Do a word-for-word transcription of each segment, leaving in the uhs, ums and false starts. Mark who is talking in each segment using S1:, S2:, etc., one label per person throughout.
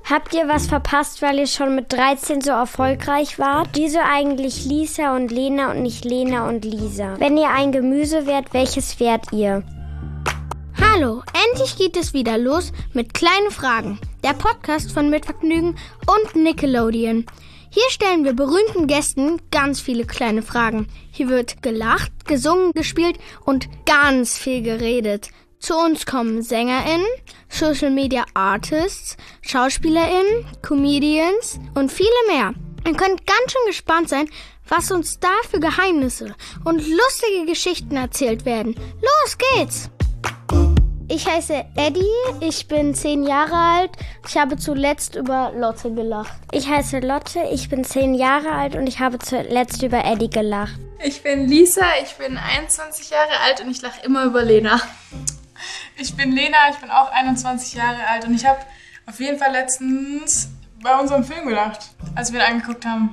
S1: Habt ihr was verpasst, weil ihr schon mit dreizehn so erfolgreich wart? Wieso eigentlich Lisa und Lena und nicht Lena und Lisa? Wenn ihr ein Gemüse wärt, welches wärt ihr?
S2: Hallo, endlich geht es wieder los mit Kleine Fragen, der Podcast von Mitvergnügen und Nickelodeon. Hier stellen wir berühmten Gästen ganz viele kleine Fragen. Hier wird gelacht, gesungen, gespielt und ganz viel geredet. Zu uns kommen SängerInnen, Social Media Artists, SchauspielerInnen, Comedians und viele mehr. Ihr könnt ganz schön gespannt sein, was uns da für Geheimnisse und lustige Geschichten erzählt werden. Los geht's! Ich heiße Eddie, ich bin zehn Jahre alt. Ich habe zuletzt über Lotte gelacht.
S1: Ich heiße Lotte, ich bin zehn Jahre alt und ich habe zuletzt über Eddie gelacht.
S3: Ich bin Lisa, ich bin einundzwanzig Jahre alt und ich lache immer über Lena.
S4: Ich bin Lena, ich bin auch einundzwanzig Jahre alt und ich habe auf jeden Fall letztens bei unserem Film gelacht, als wir ihn angeguckt haben.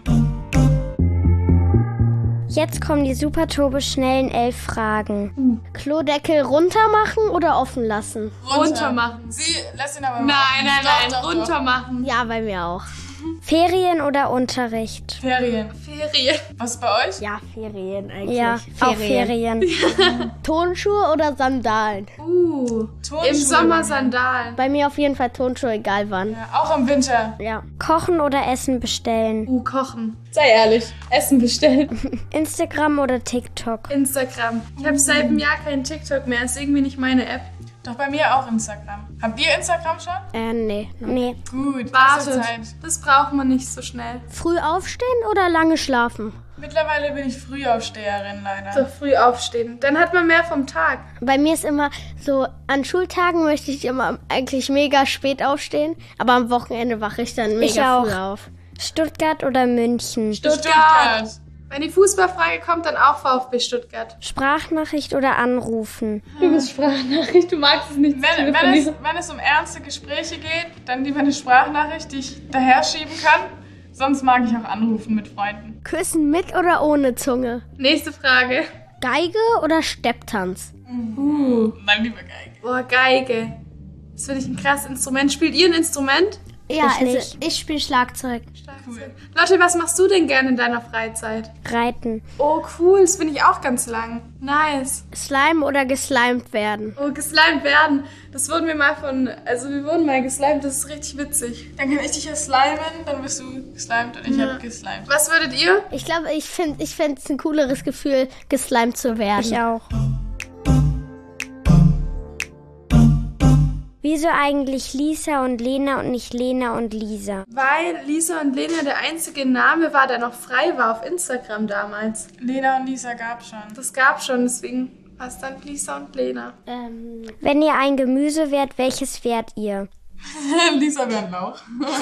S1: Jetzt kommen die super turbo schnellen elf Fragen.
S2: Hm. Klodeckel runter machen oder offen lassen?
S3: Runter, runter machen.
S4: Sie lässt ihn aber
S3: Nein,
S4: machen.
S3: nein,
S4: Doch,
S3: nein,
S4: doch,
S3: runter
S4: doch.
S3: machen.
S2: Ja, bei mir auch.
S1: Ferien oder Unterricht?
S4: Ferien.
S3: Ferien.
S4: Was ist bei euch?
S2: Ja, Ferien eigentlich.
S1: Ja,
S2: Ferien.
S1: auch Ferien.
S2: Tonschuhe oder Sandalen?
S3: Uh,
S4: Turnschuhe
S3: im Sommer Sandalen.
S2: Bei mir auf jeden Fall Tonschuhe, egal wann.
S4: Ja, auch im Winter.
S2: Ja.
S1: Kochen oder Essen bestellen?
S3: Uh, kochen. Sei ehrlich, Essen bestellen.
S1: Instagram oder TikTok?
S3: Instagram. Ich habe seit einem Jahr kein TikTok mehr, ist irgendwie nicht meine App.
S4: Doch bei mir auch Instagram. Habt ihr Instagram schon?
S2: Äh, nee.
S1: Nee.
S4: Gut, das ist
S3: Wartet,
S4: Zeit.
S3: das braucht man nicht so schnell.
S2: Früh aufstehen oder lange schlafen?
S4: Mittlerweile bin ich Frühaufsteherin leider.
S3: So früh aufstehen. Dann hat man mehr vom Tag.
S2: Bei mir ist immer so, an Schultagen möchte ich immer eigentlich mega spät aufstehen, aber am Wochenende wache ich dann mega
S1: Ich auch.
S2: früh auf.
S1: Stuttgart oder München?
S3: Stuttgart.
S4: Stuttgart.
S3: Wenn die Fußballfrage kommt, dann auch VfB Stuttgart.
S1: Sprachnachricht oder anrufen?
S3: Du bist Sprachnachricht, du magst es nicht.
S4: Wenn, wenn, es, wenn es um ernste Gespräche geht, dann lieber eine Sprachnachricht, die ich daher schieben kann. Sonst mag ich auch anrufen mit Freunden.
S2: Küssen mit oder ohne Zunge?
S3: Nächste Frage.
S2: Geige oder Stepptanz?
S3: Uh.
S4: Dann lieber Geige.
S3: Boah, Geige. Das finde ich ein krasses Instrument. Spielt ihr ein Instrument?
S2: Ja,
S1: Ich
S2: also
S1: nicht.
S2: ich spiele Schlagzeug.
S4: Cool.
S3: Lotte, was machst du denn gerne in deiner Freizeit?
S1: Reiten.
S3: Oh, cool. Das bin ich auch ganz lang. Nice.
S2: Slime oder geslimed werden?
S3: Oh, geslimed werden. Das wurden wir mal von... Also wir wurden mal geslimed. Das ist richtig witzig.
S4: Dann kann ich dich ja slimen, dann bist du geslimed und ich
S3: Ja.
S4: hab geslimed.
S3: Was würdet ihr?
S2: Ich glaube, ich finde ich fände es ein cooleres Gefühl, geslimed zu werden.
S1: Ich auch. Wieso eigentlich Lisa und Lena und nicht Lena und Lisa?
S3: Weil Lisa und Lena der einzige Name war, der noch frei war auf Instagram damals.
S4: Lena und Lisa gab's schon.
S3: Das gab schon, deswegen war es dann Lisa und Lena.
S2: Ähm,
S1: Wenn ihr ein Gemüse wärt, welches wärt ihr?
S4: Lisa wäre ein Lauch.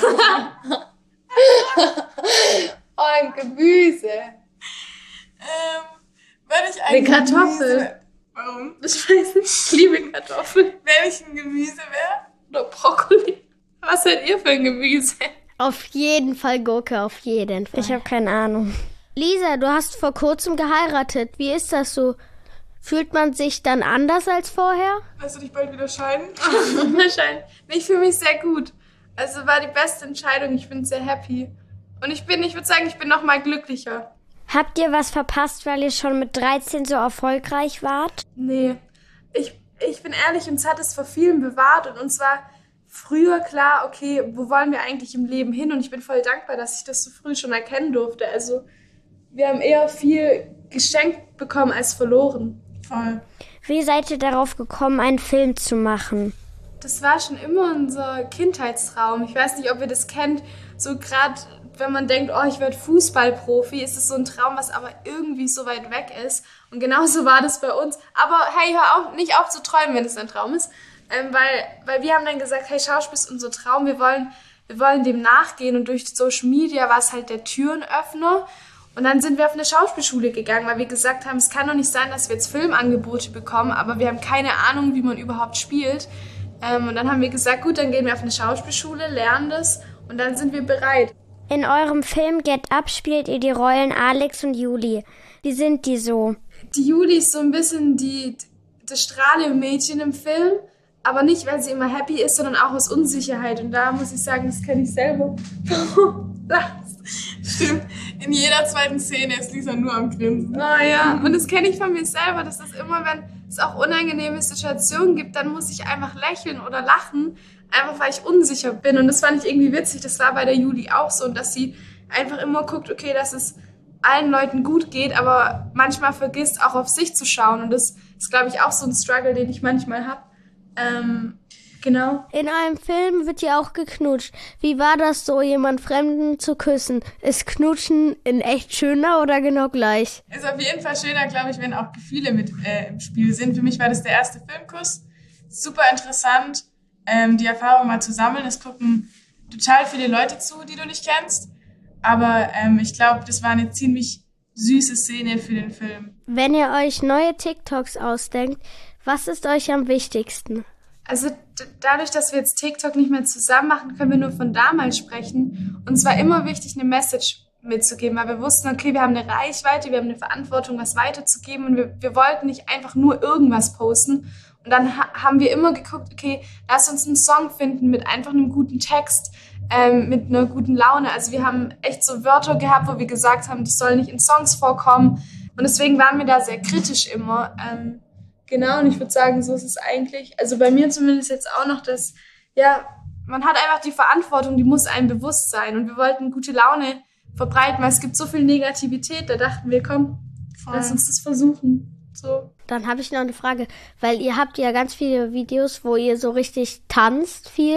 S3: Oh, ein Gemüse.
S4: Ähm, wenn ich ein
S3: Eine Kartoffel.
S4: Gemüse... Warum?
S3: Ich weiß nicht, ich liebe Kartoffeln.
S4: Wenn ich ein Gemüse wäre?
S3: Oder Brokkoli. Was seid ihr für ein Gemüse?
S2: auf jeden Fall Gurke, auf jeden Fall.
S1: Ich habe keine Ahnung.
S2: Lisa, du hast vor kurzem geheiratet. Wie ist das so? Fühlt man sich dann anders als vorher?
S4: Wirst du dich bald wieder scheiden?
S3: Wahrscheinlich. Nee, ich fühle mich sehr gut. Also war die beste Entscheidung. Ich bin sehr happy. Und ich bin, ich würde sagen, ich bin noch mal glücklicher.
S1: Habt ihr was verpasst, weil ihr schon mit dreizehn so erfolgreich wart?
S3: Nee, ich, ich bin ehrlich, uns hat es vor vielen bewahrt und uns war früher klar, okay, wo wollen wir eigentlich im Leben hin? Und ich bin voll dankbar, dass ich das so früh schon erkennen durfte. Also wir haben eher viel geschenkt bekommen als verloren.
S4: Voll.
S1: Wie seid ihr darauf gekommen, einen Film zu machen?
S3: Das war schon immer unser Kindheitstraum. Ich weiß nicht, ob ihr das kennt. So gerade, wenn man denkt, oh, ich werde Fußballprofi, ist es so ein Traum, was aber irgendwie so weit weg ist. Und genauso war das bei uns. Aber hey, hör auf, nicht auf zu träumen, wenn es ein Traum ist. Ähm, weil, weil wir haben dann gesagt, hey, Schauspiel ist unser Traum. Wir wollen, wir wollen dem nachgehen. Und durch Social Media war es halt der Türenöffner. Und dann sind wir auf eine Schauspielschule gegangen, weil wir gesagt haben, es kann doch nicht sein, dass wir jetzt Filmangebote bekommen, aber wir haben keine Ahnung, wie man überhaupt spielt. Ähm, und dann haben wir gesagt, gut, dann gehen wir auf eine Schauspielschule, lernen das und dann sind wir bereit.
S1: In eurem Film Get Up spielt ihr die Rollen Alex und Juli. Wie sind die so?
S3: Die Juli ist so ein bisschen die, das Strahle-Mädchen im Film. aber nicht, weil sie immer happy ist, sondern auch aus Unsicherheit. Und da muss ich sagen, das kenne ich selber.
S4: Stimmt. In jeder zweiten Szene ist Lisa nur am Grinsen.
S3: Oh ja, und das kenne ich von mir selber, dass das immer, wenn es auch unangenehme Situationen gibt, dann muss ich einfach lächeln oder lachen, einfach weil ich unsicher bin. Und das fand ich irgendwie witzig. Das war bei der Juli auch so. Und dass sie einfach immer guckt, okay, dass es allen Leuten gut geht, aber manchmal vergisst auch auf sich zu schauen. Und das ist, glaube ich, auch so ein Struggle, den ich manchmal habe. Ähm, genau.
S2: In einem Film wird ja auch geknutscht. Wie war das so, jemand Fremden zu küssen? Ist Knutschen in echt schöner oder genau gleich?
S4: Ist auf jeden Fall schöner, glaube ich, wenn auch Gefühle mit äh, im Spiel sind. Für mich war das der erste Filmkuss. Super interessant, ähm, die Erfahrung mal zu sammeln. Es gucken total viele Leute zu, die du nicht kennst. Aber ähm, ich glaube, das war eine ziemlich süße Szene für den Film.
S2: Wenn ihr euch neue TikToks ausdenkt, was ist euch am wichtigsten?
S3: Also d- dadurch, dass wir jetzt TikTok nicht mehr zusammen machen, können wir nur von damals sprechen. Und es war immer wichtig, eine Message mitzugeben, weil wir wussten, okay, wir haben eine Reichweite, wir haben eine Verantwortung, was weiterzugeben und wir, wir wollten nicht einfach nur irgendwas posten. Und dann ha- haben wir immer geguckt, okay, lass uns einen Song finden mit einfach einem guten Text, ähm, mit einer guten Laune. Also wir haben echt so Wörter gehabt, wo wir gesagt haben, das soll nicht in Songs vorkommen. Und deswegen waren wir da sehr kritisch immer. Ähm, Genau, und ich würde sagen, so ist es eigentlich. Also bei mir zumindest jetzt auch noch, dass, ja, man hat einfach die Verantwortung, die muss einem bewusst sein. Und wir wollten gute Laune verbreiten, weil es gibt so viel Negativität. Da dachten wir, komm, Voll. lass uns das versuchen. So.
S2: Dann habe ich noch eine Frage, weil ihr habt ja ganz viele Videos, wo ihr so richtig tanzt viel.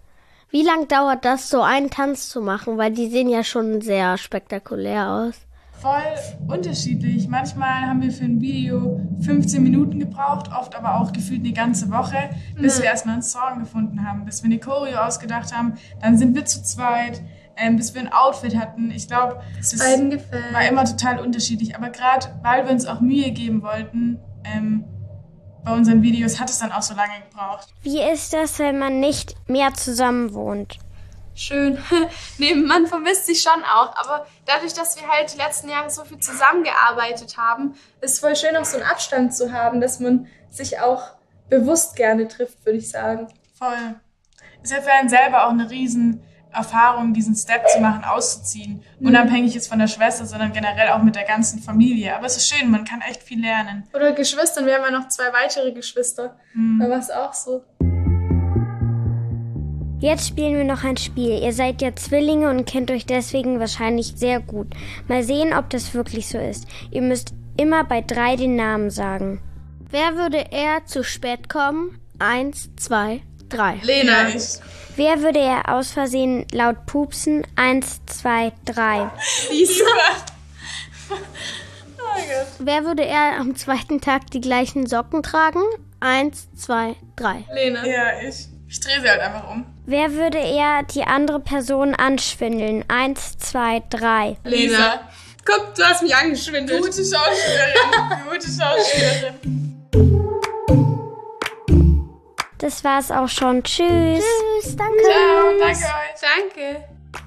S2: Wie lang dauert das, so einen Tanz zu machen? Weil die sehen ja schon sehr spektakulär aus.
S4: Voll unterschiedlich. Manchmal haben wir für ein Video fünfzehn Minuten gebraucht, oft aber auch gefühlt eine ganze Woche, bis mhm. wir erstmal einen Song gefunden haben, bis wir eine Choreo ausgedacht haben. Dann sind wir zu zweit, ähm, bis wir ein Outfit hatten. Ich glaube, das war immer total unterschiedlich. Aber gerade, weil wir uns auch Mühe geben wollten, ähm, bei unseren Videos hat es dann auch so lange gebraucht.
S1: Wie ist das, wenn man nicht mehr zusammen wohnt?
S3: Schön. Nee, man vermisst sich schon auch, aber dadurch, dass wir halt die letzten Jahre so viel zusammengearbeitet haben, ist es voll schön, auch so einen Abstand zu haben, dass man sich auch bewusst gerne trifft, würde ich sagen.
S4: Voll. Ist ja für einen selber auch eine riesen Erfahrung, diesen Step zu machen, auszuziehen. Mhm. Unabhängig jetzt von der Schwester, sondern generell auch mit der ganzen Familie. Aber es ist schön, man kann echt viel lernen.
S3: Oder Geschwistern, wir haben ja noch zwei weitere Geschwister. Mhm. Da war es auch so.
S1: Jetzt spielen wir noch ein Spiel. Ihr seid ja Zwillinge und kennt euch deswegen wahrscheinlich sehr gut. Mal sehen, ob das wirklich so ist. Ihr müsst immer bei drei den Namen sagen.
S2: Wer würde eher zu spät kommen? Eins, zwei, drei.
S3: Lena.
S1: Wer würde eher aus Versehen laut pupsen? Eins, zwei, drei.
S3: Lisa.
S4: Oh mein Gott.
S2: Wer würde eher am zweiten Tag die gleichen Socken tragen? Eins, zwei, drei.
S3: Lena.
S4: Ja, ich. Ich drehe sie halt einfach um.
S1: Wer würde eher die andere Person anschwindeln? Eins, zwei, drei.
S3: Lena. Guck, du hast mich angeschwindelt.
S4: Gute Schauspielerin. Gute Schauspielerin.
S1: Das war's auch schon. Tschüss.
S2: Tschüss, danke.
S4: Ciao, danke euch.
S3: Danke.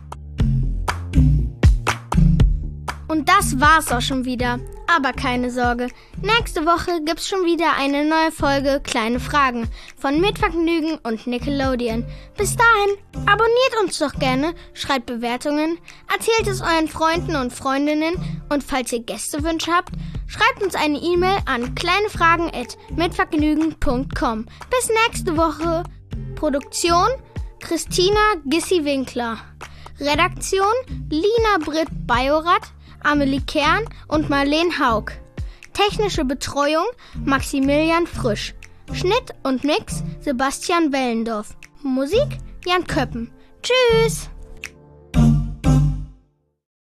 S2: Und das war's auch schon wieder. Aber keine Sorge, nächste Woche gibt's schon wieder eine neue Folge Kleine Fragen von Mitvergnügen und Nickelodeon. Bis dahin, abonniert uns doch gerne, schreibt Bewertungen, erzählt es euren Freunden und Freundinnen und falls ihr Gästewünsche habt, schreibt uns eine E-Mail an kleinefragen at mitvergnügen punkt com. Bis nächste Woche. Produktion Christina Gissi-Winkler. Redaktion Lina Britt Bajorath, Amelie Kern und Marlene Haug. Technische Betreuung Maximilian Frisch. Schnitt und Mix Sebastian Wellendorf. Musik Jan Köppen. Tschüss!